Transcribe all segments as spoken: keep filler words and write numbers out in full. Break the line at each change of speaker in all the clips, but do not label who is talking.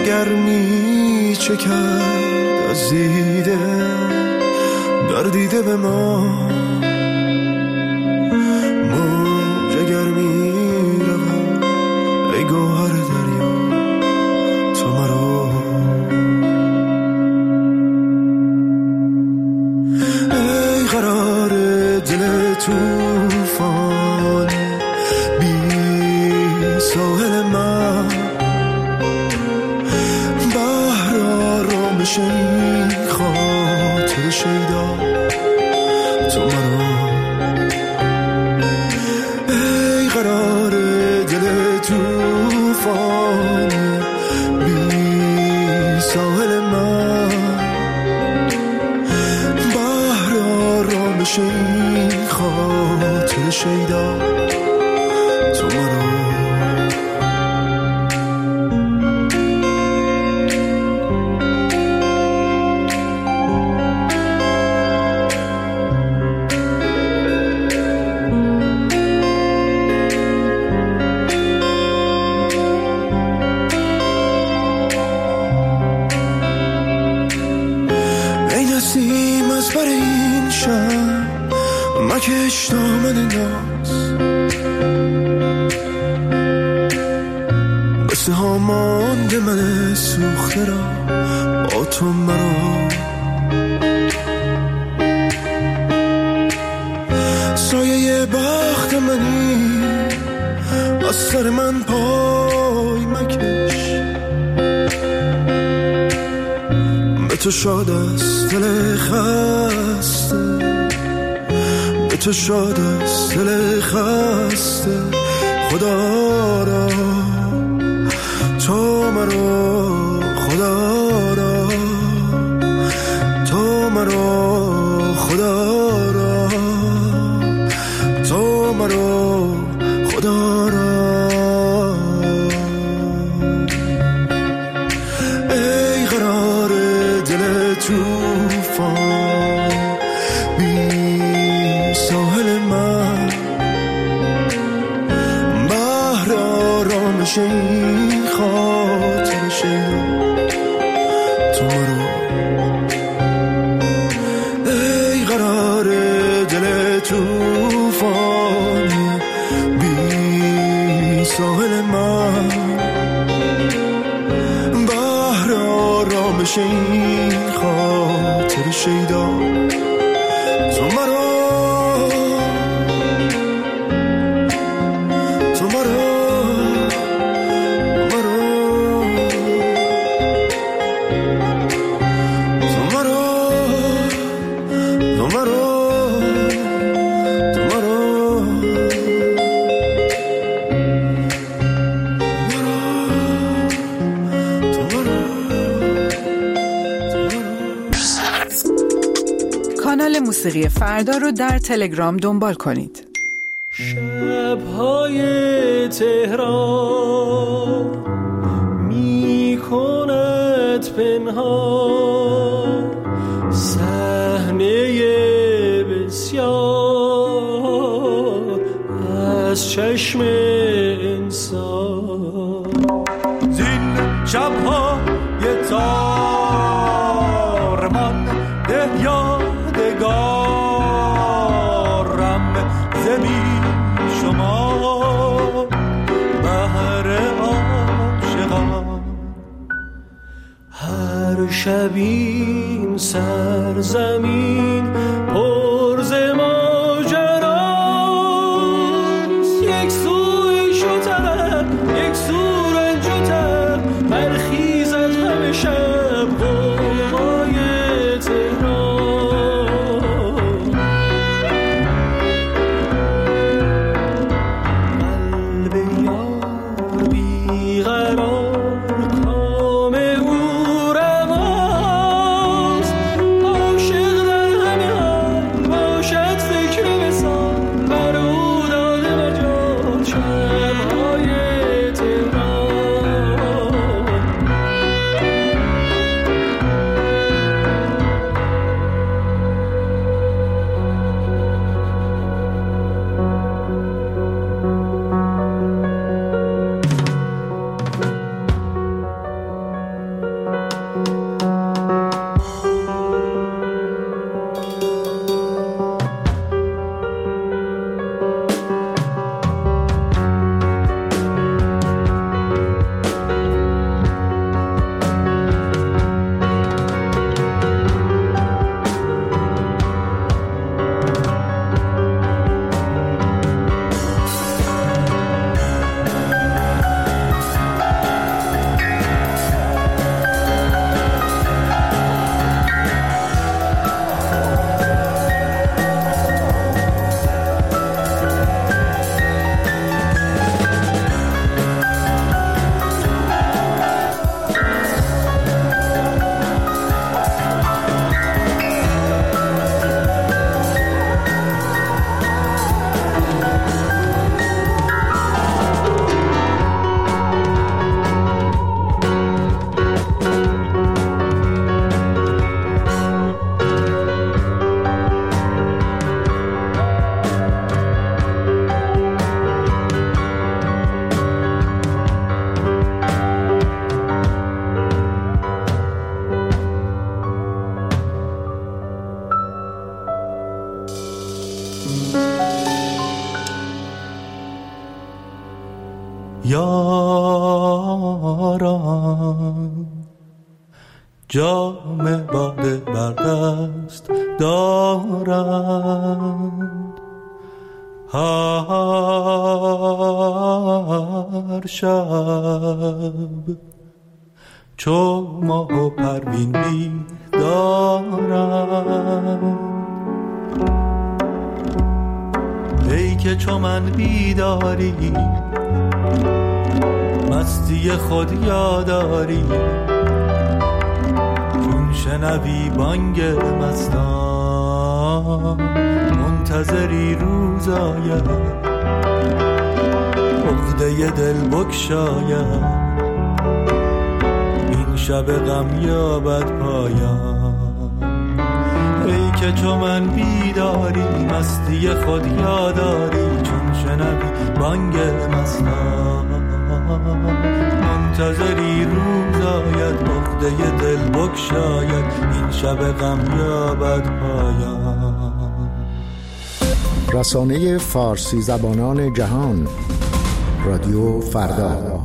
گرمی چه کرد از دیده گردیده به ما موج گرمی رود ای گوهر دریا تو مرا ای قرار دل توفان بی ساحل من بحر آرامش این خاطر شیدا تو مرا ای قرار دل توفان بی ساحل من بحر آرامش این خاطر شیدا تو مرا مکش دامن ناز قصه ها مانده من سوخته را با تو مرا سایه بخت منی از سر من پای مکش به تو شاد است دل خسته تو شاد است دل خسته خدا را تو مرا خدا را تو مرا خدا را تو مرا خدا را ای قرار دل توفان ساحل من بحر آرامش این خاطر شیدا تو مرا ای قرار دل توفان بی ساحل من بحر آرامش این خاطر شیدا تو مرا
کانال موسیقی فردا رو در تلگرام دنبال کنید.
شب‌های تهران می‌کند پنهان صحنه بسیار از چشم انسان
زین شب‌های تارمان ده یادگارم زمین شما بهر عاشقان
هر شب این سرزمین پر ز ماجراست یک سوی شتر یک سو رنجتر برخیزد همه شب غوغای تهران قلب یار بیقرار کام او رواست عاشق در همه حال باشد فکر وصال بر او داده مجال شب‌های تهران
جام باده بر دست دارند. هر شب چو ماه و پروین بیدارند. ای که چو من بیداری مستی خود یاداری، چون شنوی بانگ مستان منتظری روز آید، عقده دل بگشاید، این شب غم یابد پایان. ای که چو من بیداری مستی خود یاداری، چون شنوی بانگ مستان منتظری روز آید، عقده دل بگشاید، این شب غم یابد پایان.
رسانه فارسی زبانان جهان، رادیو فردا.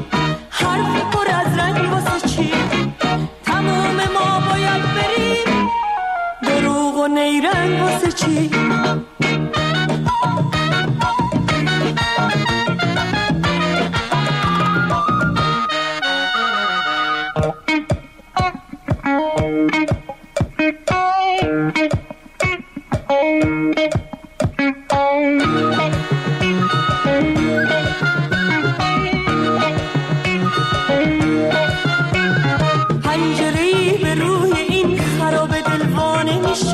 حرف پر از رنگ واسه چی؟ تمام ما باید بریم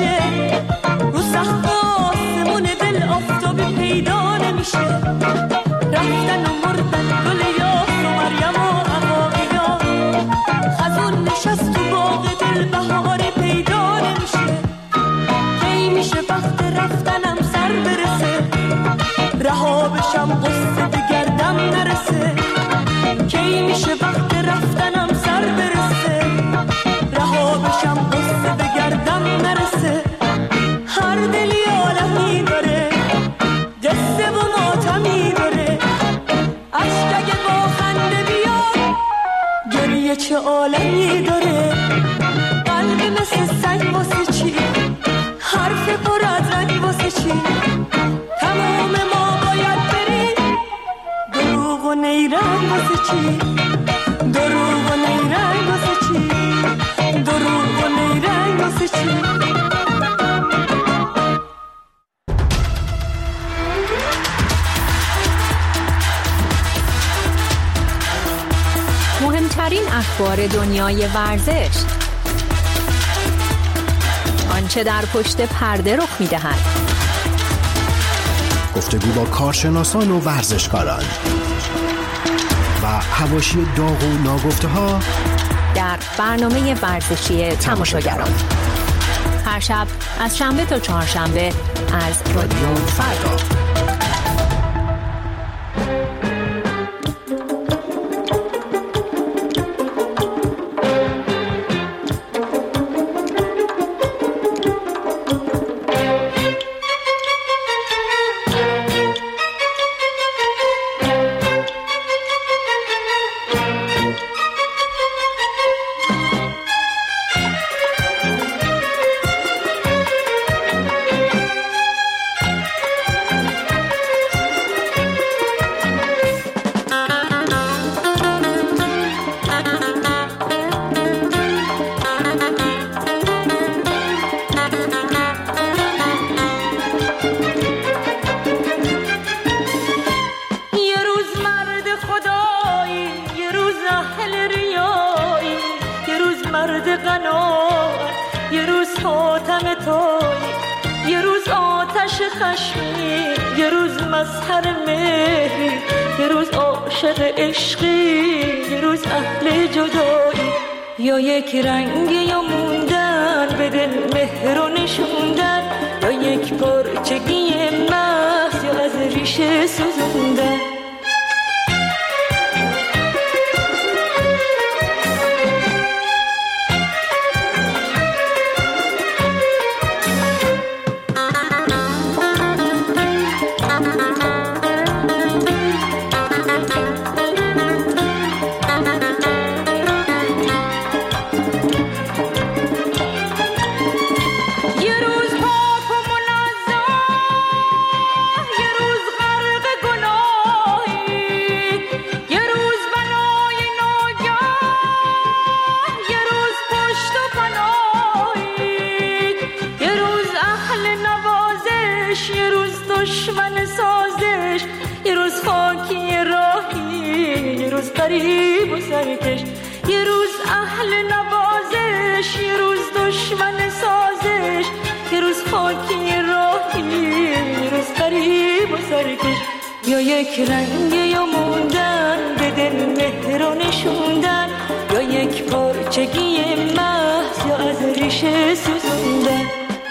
میشه، رو سقف آسمون دل آفتابی پیدا نمیشه. رفتن و مردن گل یاس و مریم و عقاقیا، خزون نشست تو باغ دل بهاری پیدا نمیشه. کی میشه وقت رفتنم سر برسه، رها بشم قصه به گردم نرسه. کی میشه وقت رفتنم سر برسه، رها بشم قصه به گردم نرسه. هر دلی عالمی داره، قصه و ماتمی داره. عشق اگه با خنده بیاد، گریه چه عالمی داره. قلبی مثل سنگ واسه چی، حرف پر از رنگ واسه چی. تمام ما باید بریم، دروغ و نیرنگ واسه چی. دروغ و نیرنگ واسه چی. دروغ و نیرنگ واسه چی.
مهمترین اخبار دنیای ورزش، آنچه در پشت پرده رخ می‌دهد،
گفتگو با کارشناسان و ورزشکاران و حواشی داغ و ناگفته‌ها
در برنامه ورزشی تماشاگران. هر شب از شنبه تا چهارشنبه از رادیو فردا.
یا یک رنگ یا موندن به دل مهر و نشوندن، یا یک پارچگی محض یا از ریشه سوزوندن.
غریب و سرکش، یه روز اهل نوازش، یه روز دشمن سازش، یه روز خاکی راهی، یه روز غریب و سرکش. یا یک رنگ یا موندن به دل مهر و نشوندن، یا یک پارچگی محض یا از ریشه سوزوندن.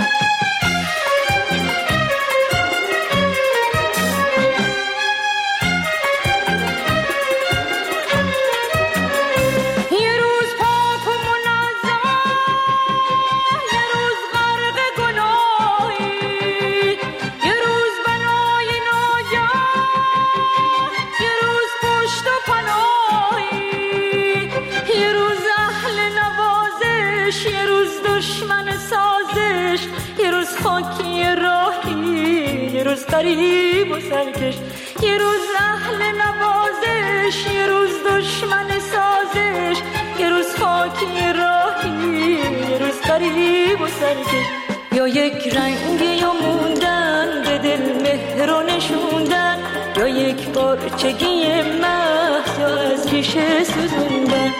غریب و سرکش، یه روز اهل نوازش، یه روز دشمن سازش، یه روز خاکی راهی، یه روز غریب و سرکش. یا یک رنگ یا موندن به دل مهر و نشوندن، یا یک پارچگی محض یا از ریشه سوزوندن.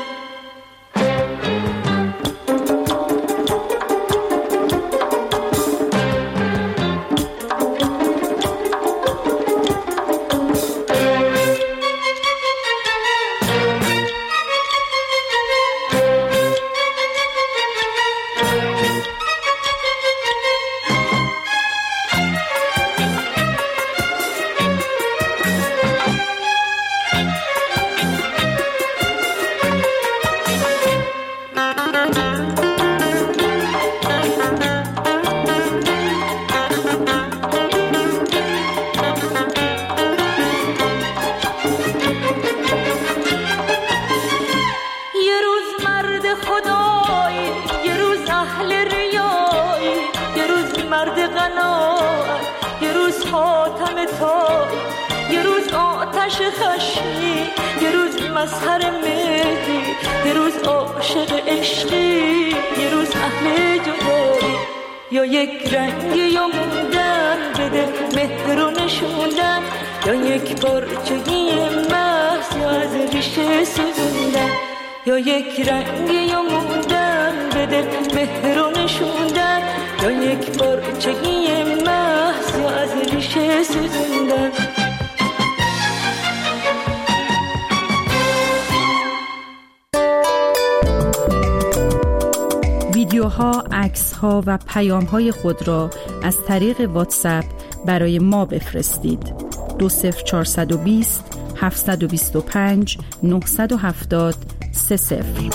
پای، یه روز آتش خشمی، یه روز مظهر مهری، یه روز عاشق عشقی، یه روز اهل جدایی. یا یک رنگ یا موندن بده مهر رو نشوندن، یا یک پارچگی محض یا از ریشه سوزوندن. یا یک رنگ یا موندن بده مهر رو نشوندن، یا یک پارچگی محض یا از ریشه سوزوندن.
ویدیوها، عکس‌ها و پیام‌های خود را از طریق واتساپ برای ما بفرستید. دو صفر چهارصد و بیست هفتصد و بیست و پنج نهصد و هفتاد سه صفر.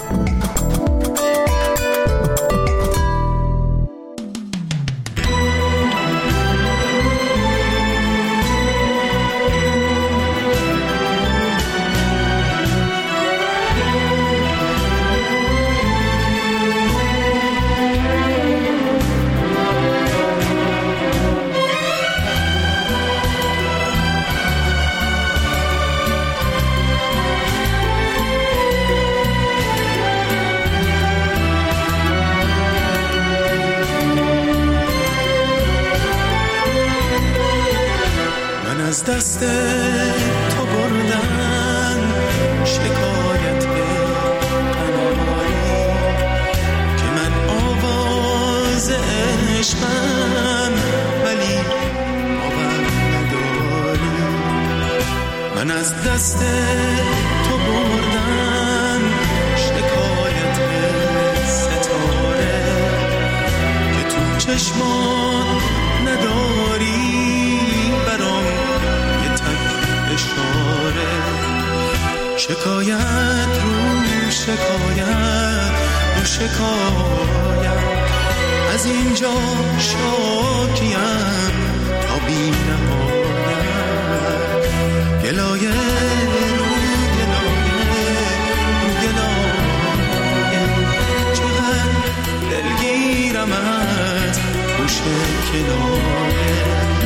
از دست تو بردن شکایت قناری، که من آواز عشقم ولی باور نداری. من از دست تو بردن شکایت ستاره، که تو چشمان نداری برام اشاره. شکایت رو شکایت رو شکایت، از اینجا شاکیم تا بی نهایت. گلایه رو گلایه رو گلایه، چقدر دلگیرم از گوش کنایه.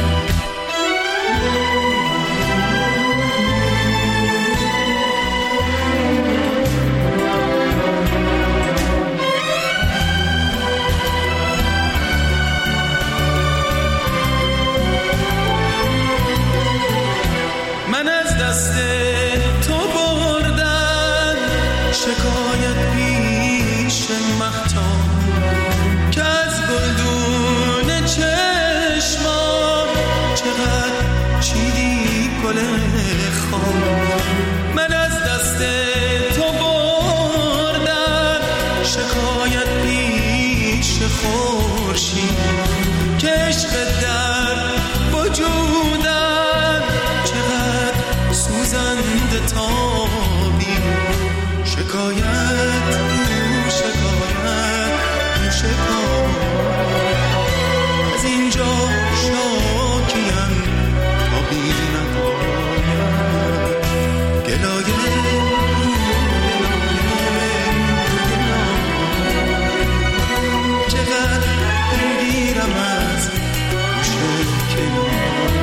شکایت پیش مهتاب که از گلدون چشما چقدر چیدی گل خواب. من از دست تو بردم شکایت پیش خورشید، که عشق در وجودم چقدر سوزنده تابی. شکایت رو شکایت رو شکایت، از اینجا شاکیم تا بی نهایت. گلایه رو گلایه رو گلایه، چقدر دلگیرم از گوش کنایه.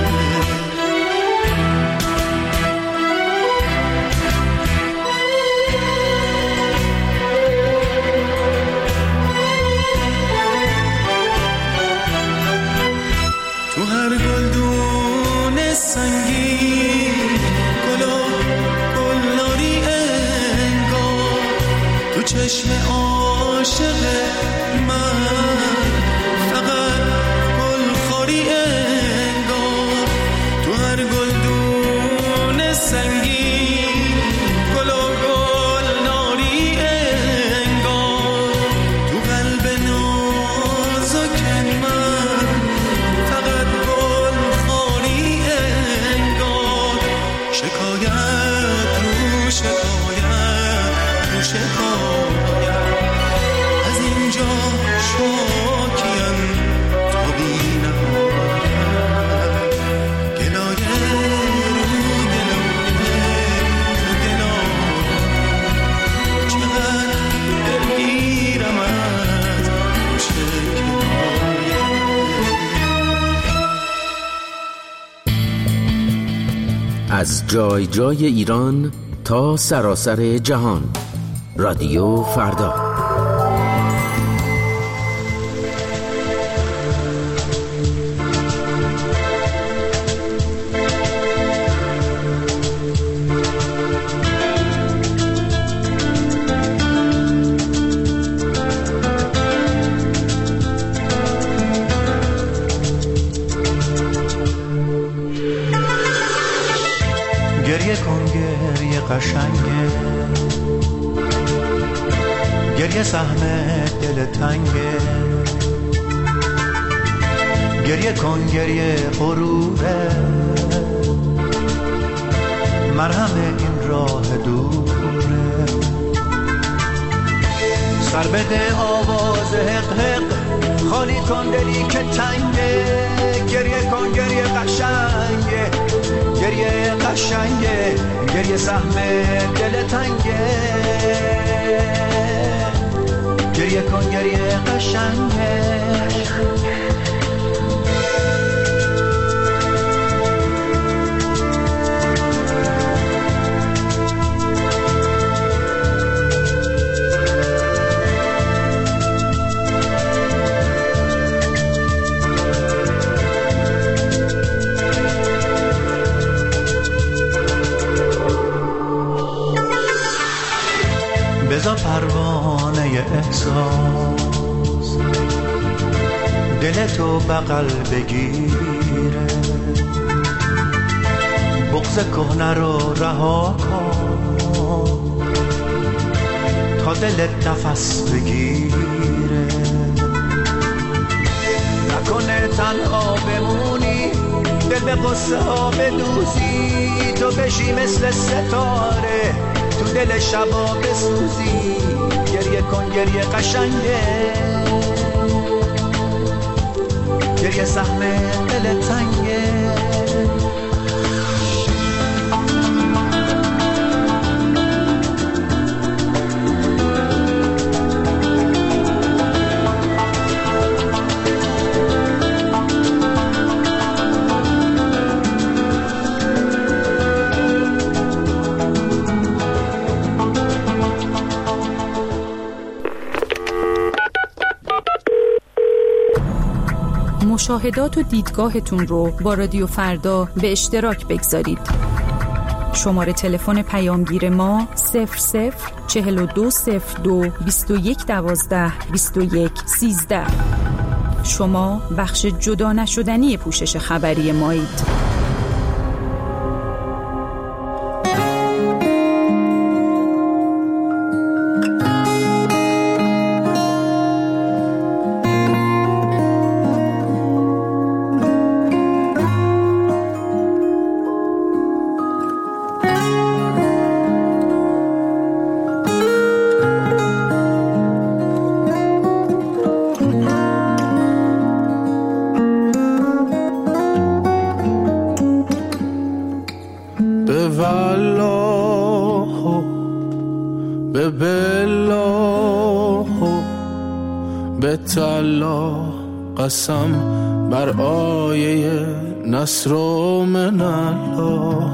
تو هر گلدون سنگین گلا گلناری انگار، تو چشم عاشق من فقط گلخوری انگار. تو هر گلدون سنگین گلا گلناری انگار، تو قلب نازک من فقط گلخوری انگار. شکایت رو شکایت رو شکایت، از اینجا شو
از جای جای ایران تا سراسر جهان. رادیو فردا.
گریه کن گریه قشنگه، گریه سهم دل تنگه، گریه کن گریه غروره، مرهم این راه دوره. سر بده آواز حق حق، خالی کن دلی که تنگه. گریه کن گریه قشنگه، گریه قشنگه، گریه سهم دل تنگه. گریه کن گریه قشنگه. بذار پروانه احساس دلتو بغل بگیره، بغض کهنه رو رها کن تا دلت نفس بگیره. نکنه تنها بمونی، دل به قصه ها بدوزی، تو بشی مثل ستاره تو دل شبا بسوزی. گریه کن گریه قشنگه، گریه سهم دل تنگه.
مشاهدات و دیدگاهتون رو با رادیو فردا به اشتراک بگذارید. شماره تلفن پیامگیر ما صفر صفر چهل و دو صفر دو بیست و یک دوازده بیست و یک سیزده. شما بخش جدا نشدنی پوشش خبری مایید.
به بالله به تعالی قسم بر آیه نصر من الله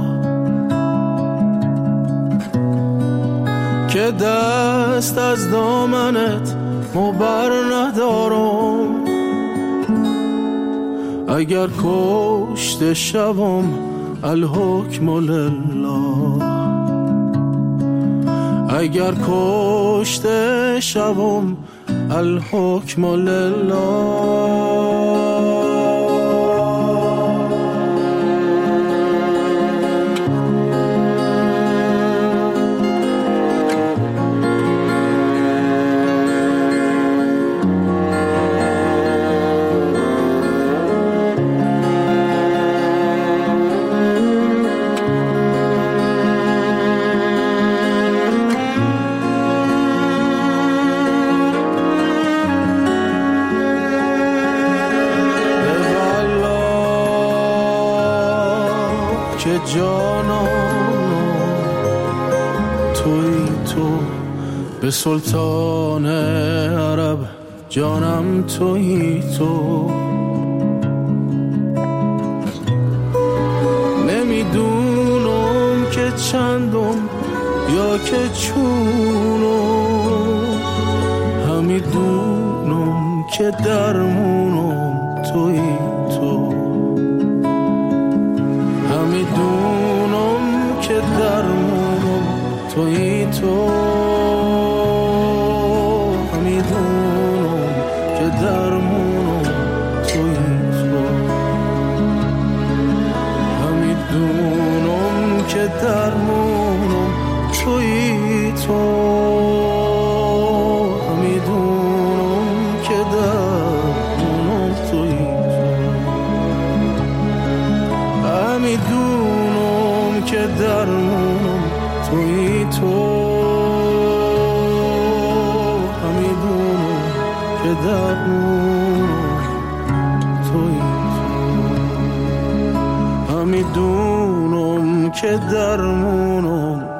که دست از دامنت مبر ندارم. اگر کشته شوم الحکم لله، اگر کشته شوم الحکم لله. که جانان توی تو به سلطان عرب، جانم توی تو. نمیدونم چندم یا که چونم، همیدونم که درمونم توی تو، همیدونم که درمونم توی تو، همیدونم که درمونم توی تو، همیدونم که درمونم توی تو، همیدونم که درمونم توی تو، همیدونم که درمونم توی تو، همیدونم که درمونم توی تو، همیدونم که درمونم